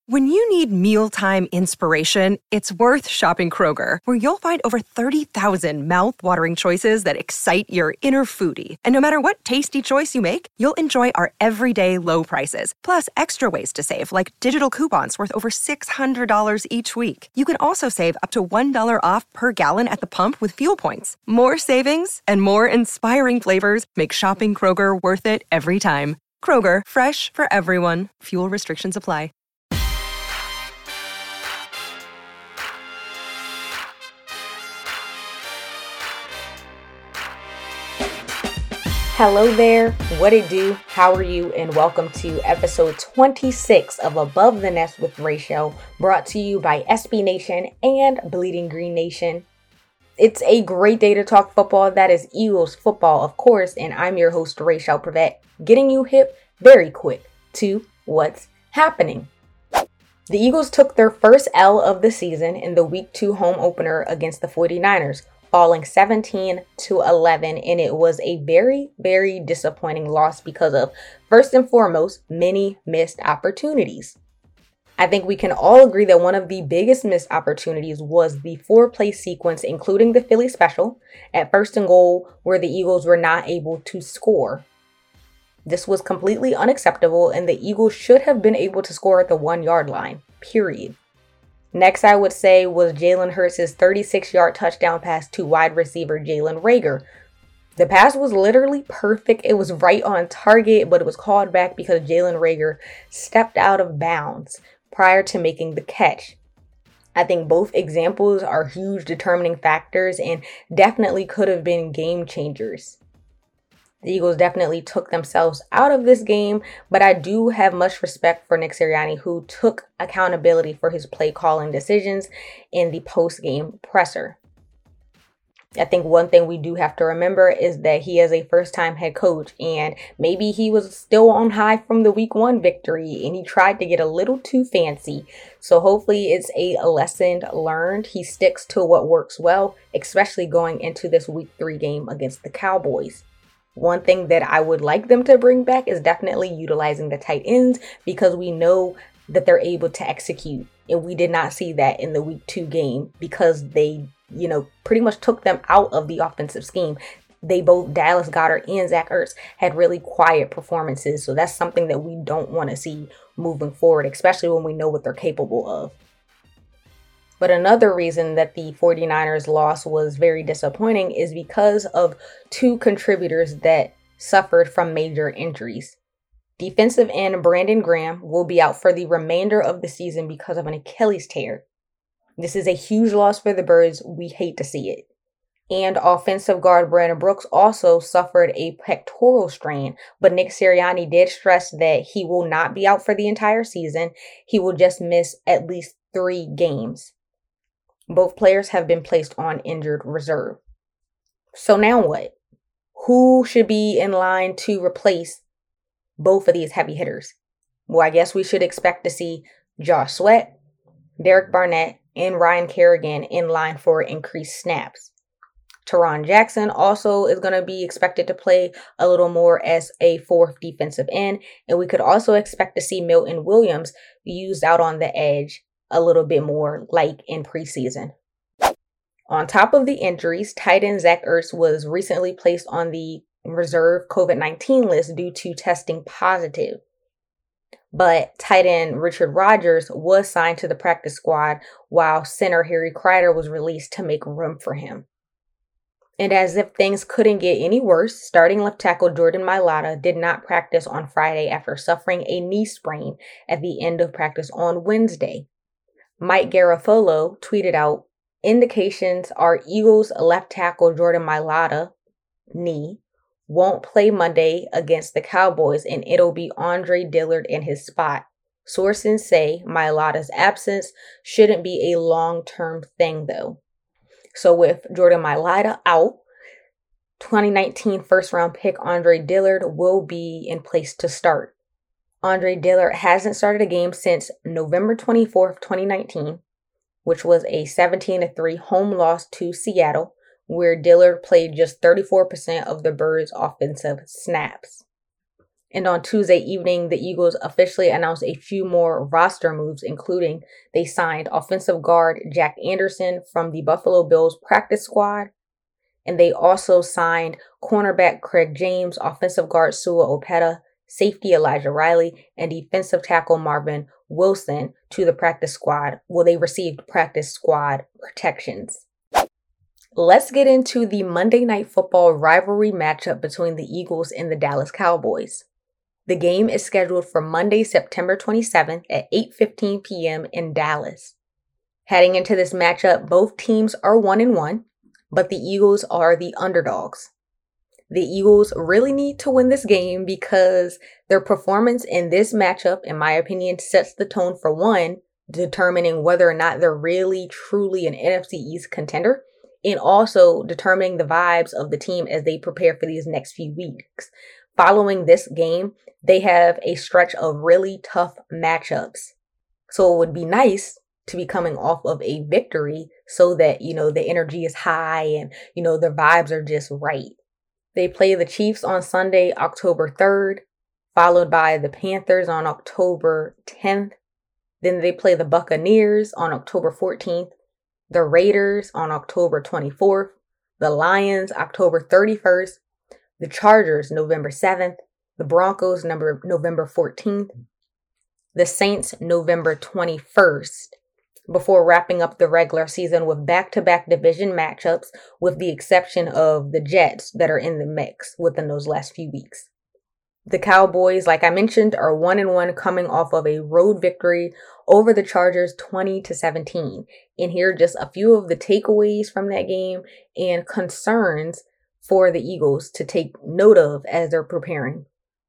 When you need mealtime inspiration, it's worth shopping Kroger, where you'll find over 30,000 mouth-watering choices that excite your inner foodie. And no matter what tasty choice you make, you'll enjoy our everyday low prices, plus extra ways to save, like digital coupons worth over $600 each week. You can also save up to $1 off per gallon at the pump with fuel points. More savings and more inspiring flavors make shopping Kroger worth it every time. Kroger, fresh for everyone. Fuel restrictions apply. Hello there, what it do, how are you, and welcome to episode 26 of Above the Nest with Rachel, brought to you by SB Nation and Bleeding Green Nation. It's a great day to talk football. That is Eagles football, of course, and I'm your host, Rachel Prevet, getting you hip very quick to what's happening. The Eagles took their first L of the season in the Week 2 home opener against the 49ers. Falling 17-11, and it was a very, very disappointing loss because of, first and foremost, many missed opportunities. I think we can all agree that one of the biggest missed opportunities was the 4-play sequence, including the Philly special, at first and goal, where the Eagles were not able to score. This was completely unacceptable, and the Eagles should have been able to score at the 1-yard line, period. Next, I would say, was Jalen Hurts' 36-yard touchdown pass to wide receiver Jalen Reagor. The pass was literally perfect. It was right on target, but it was called back because Jalen Reagor stepped out of bounds prior to making the catch. I think both examples are huge determining factors and definitely could have been game changers. The Eagles definitely took themselves out of this game, but I do have much respect for Nick Sirianni, who took accountability for his play calling decisions in the post-game presser. I think one thing we do have to remember is that he is a first-time head coach, and maybe he was still on high from the Week 1 victory, and he tried to get a little too fancy. So hopefully it's a lesson learned. He sticks to what works well, especially going into this Week 3 game against the Cowboys. One thing that I would like them to bring back is definitely utilizing the tight ends, because we know that they're able to execute. And we did not see that in the Week 2 game because they, pretty much took them out of the offensive scheme. They both, Dallas Goedert and Zach Ertz, had really quiet performances. So that's something that we don't want to see moving forward, especially when we know what they're capable of. But another reason that the 49ers loss was very disappointing is because of two contributors that suffered from major injuries. Defensive end Brandon Graham will be out for the remainder of the season because of an Achilles tear. This is a huge loss for the Birds. We hate to see it. And offensive guard Brandon Brooks also suffered a pectoral strain, but Nick Sirianni did stress that he will not be out for the entire season. He will just miss at least 3 games. Both players have been placed on injured reserve. So now what? Who should be in line to replace both of these heavy hitters? Well, I guess we should expect to see Josh Sweat, Derek Barnett, and Ryan Kerrigan in line for increased snaps. Teron Jackson also is going to be expected to play a little more as a 4th defensive end, and we could also expect to see Milton Williams used out on the edge a little bit more like in preseason. On top of the injuries, tight end Zach Ertz was recently placed on the reserve COVID-19 list due to testing positive. But tight end Richard Rodgers was signed to the practice squad, while center Harry Crider was released to make room for him. And as if things couldn't get any worse, starting left tackle Jordan Mailata did not practice on Friday after suffering a knee sprain at the end of practice on Wednesday. Mike Garafolo tweeted out, indications are Eagles left tackle Jordan Mailata, knee, won't play Monday against the Cowboys, and it'll be Andre Dillard in his spot. Sources say Mailata's absence shouldn't be a long-term thing though. So with Jordan Mailata out, 2019 first-round pick Andre Dillard will be in place to start. Andre Dillard hasn't started a game since November 24th, 2019, which was a 17-3 home loss to Seattle, where Dillard played just 34% of the Birds' offensive snaps. And on Tuesday evening, the Eagles officially announced a few more roster moves, including they signed offensive guard Jack Anderson from the Buffalo Bills practice squad. And they also signed cornerback Craig James, offensive guard Sua Opeta, safety Elijah Riley, and defensive tackle Marvin Wilson to the practice squad. Well, they received practice squad protections. Let's get into the Monday Night Football rivalry matchup between the Eagles and the Dallas Cowboys. The game is scheduled for Monday, September 27th at 8:15 p.m. in Dallas. Heading into this matchup, both teams are 1-1, but the Eagles are the underdogs. The Eagles really need to win this game because their performance in this matchup, in my opinion, sets the tone for one, determining whether or not they're really, truly an NFC East contender, and also determining the vibes of the team as they prepare for these next few weeks. Following this game, they have a stretch of really tough matchups. So it would be nice to be coming off of a victory so that, the energy is high and, their vibes are just right. They play the Chiefs on Sunday, October 3rd, followed by the Panthers on October 10th. Then they play the Buccaneers on October 14th, the Raiders on October 24th, the Lions October 31st, the Chargers November 7th, the Broncos November 14th, the Saints November 21st, before wrapping up the regular season with back-to-back division matchups, with the exception of the Jets that are in the mix within those last few weeks. The Cowboys, like I mentioned, are 1-1 coming off of a road victory over the Chargers 20-17. And here are just a few of the takeaways from that game and concerns for the Eagles to take note of as they're preparing.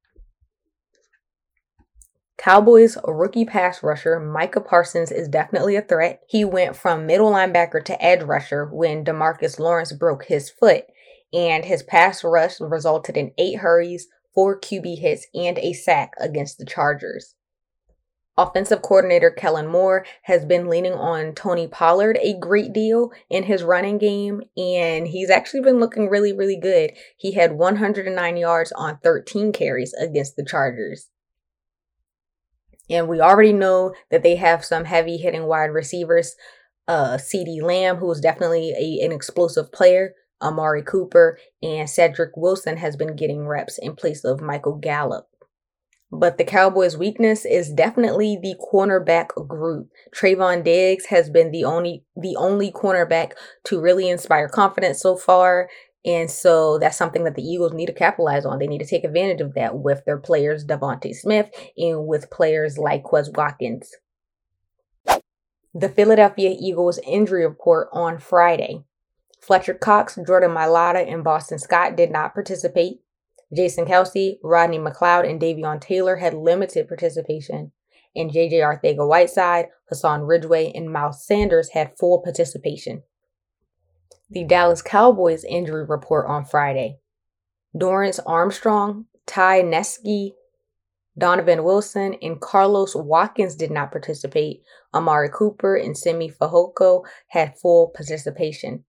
Cowboys rookie pass rusher Micah Parsons is definitely a threat. He went from middle linebacker to edge rusher when DeMarcus Lawrence broke his foot, and his pass rush resulted in 8 hurries, 4 QB hits, and a sack against the Chargers. Offensive coordinator Kellen Moore has been leaning on Tony Pollard a great deal in his running game, and he's actually been looking really, really good. He had 109 yards on 13 carries against the Chargers. And we already know that they have some heavy hitting wide receivers. CeeDee Lamb, who is definitely an explosive player. Amari Cooper and Cedric Wilson has been getting reps in place of Michael Gallup. But the Cowboys' weakness is definitely the cornerback group. Trayvon Diggs has been the only cornerback to really inspire confidence so far. And so that's something that the Eagles need to capitalize on. They need to take advantage of that with their players, Devontae Smith, and with players like Quez Watkins. The Philadelphia Eagles injury report on Friday. Fletcher Cox, Jordan Mailata, and Boston Scott did not participate. Jason Kelce, Rodney McLeod, and Davion Taylor had limited participation. And J.J. Arcega-Whiteside, Hassan Ridgeway, and Miles Sanders had full participation. The Dallas Cowboys injury report on Friday. Dorrance Armstrong, Ty Nsekhe, Donovan Wilson, and Carlos Watkins did not participate. Amari Cooper and Simi Fehoko had full participation.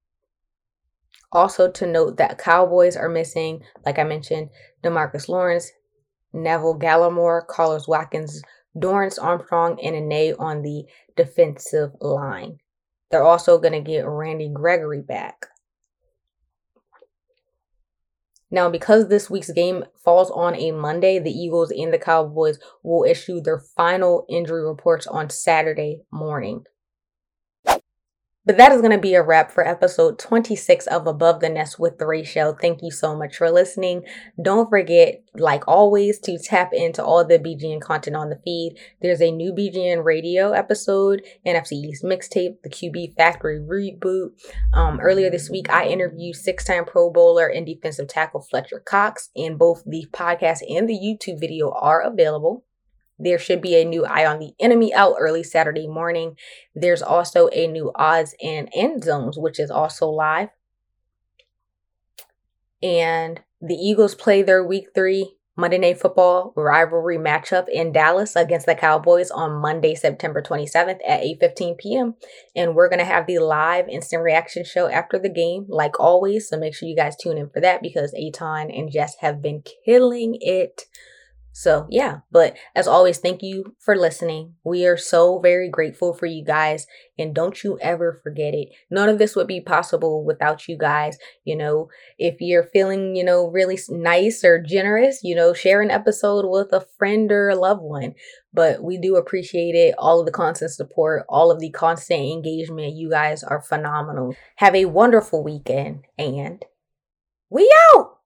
Also to note that Cowboys are missing, like I mentioned, DeMarcus Lawrence, Neville Gallimore, Carlos Watkins, Dorrance Armstrong, and Ane on the defensive line. They're also going to get Randy Gregory back. Now, because this week's game falls on a Monday, the Eagles and the Cowboys will issue their final injury reports on Saturday morning. But that is going to be a wrap for episode 26 of Above the Nest with Rachel. Thank you so much for listening. Don't forget, like always, to tap into all the BGN content on the feed. There's a new BGN radio episode, NFC East mixtape, the QB Factory reboot. Earlier this week, I interviewed 6-time Pro Bowler and defensive tackle Fletcher Cox, and both the podcast and the YouTube video are available. There should be a new Eye on the Enemy out early Saturday morning. There's also a new Odds and End Zones, which is also live. And the Eagles play their Week 3 Monday Night Football rivalry matchup in Dallas against the Cowboys on Monday, September 27th at 8:15 p.m. And we're going to have the live instant reaction show after the game, like always. So make sure you guys tune in for that because Aton and Jess have been killing it So yeah, but as always, thank you for listening. We are so very grateful for you guys. And don't you ever forget it. None of this would be possible without you guys. If you're feeling, really nice or generous, share an episode with a friend or a loved one. But we do appreciate it. All of the constant support, all of the constant engagement. You guys are phenomenal. Have a wonderful weekend, and we out.